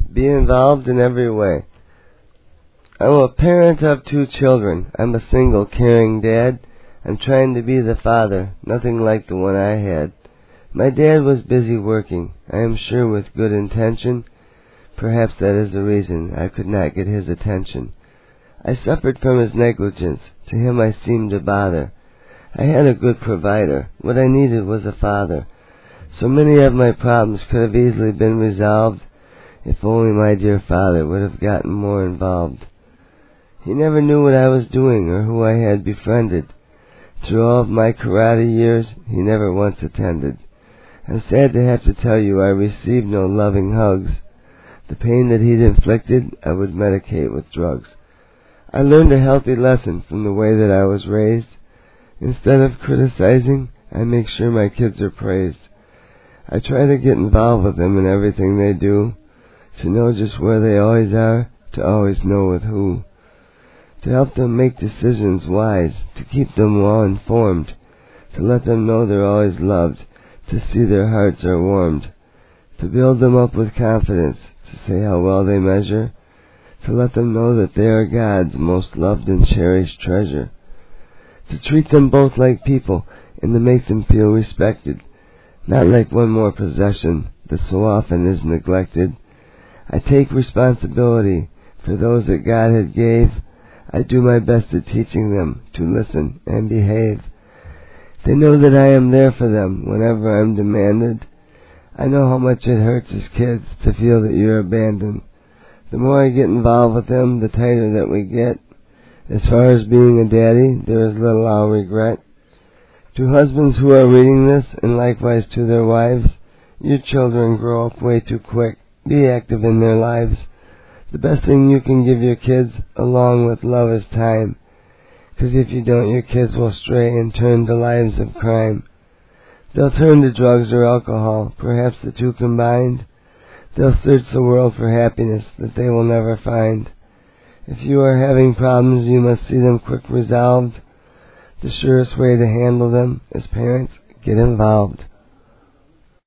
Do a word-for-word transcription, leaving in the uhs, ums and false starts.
Be involved in every way. I'm a parent of two children. I'm a single, caring dad. I'm trying to be the father, nothing like the one I had. My dad was busy working, I am sure with good intention. Perhaps that is the reason I could not get his attention. I suffered from his negligence. To him I seemed a bother. I had a good provider. What I needed was a father. So many of my problems could have easily been resolved if only my dear father would have gotten more involved. He never knew what I was doing or who I had befriended. Through all of my karate years, he never once attended. I'm sad to have to tell you I received no loving hugs. The pain that he'd inflicted, I would medicate with drugs. I learned a healthy lesson from the way that I was raised. Instead of criticizing, I make sure my kids are praised. I try to get involved with them in everything they do, to know just where they always are, to always know with who. To help them make decisions wise, to keep them well informed, to let them know they're always loved, to see their hearts are warmed, to build them up with confidence, to say how well they measure, to let them know that they are God's most loved and cherished treasure, to treat them both like people and to make them feel respected, not like one more possession that so often is neglected. I take responsibility for those that God had gave. I do my best at teaching them to listen and behave. They know that I am there for them whenever I'm demanded. I know how much it hurts as kids to feel that you're abandoned. The more I get involved with them, the tighter that we get. As far as being a daddy, there is little I'll regret. To husbands who are reading this, and likewise to their wives, your children grow up way too quick. Be active in their lives. The best thing you can give your kids, along with love, is time. 'Cause if you don't, your kids will stray and turn to lives of crime. They'll turn to drugs or alcohol, perhaps the two combined. They'll search the world for happiness that they will never find. If you are having problems, you must see them quick resolved. The surest way to handle them, as parents, get involved.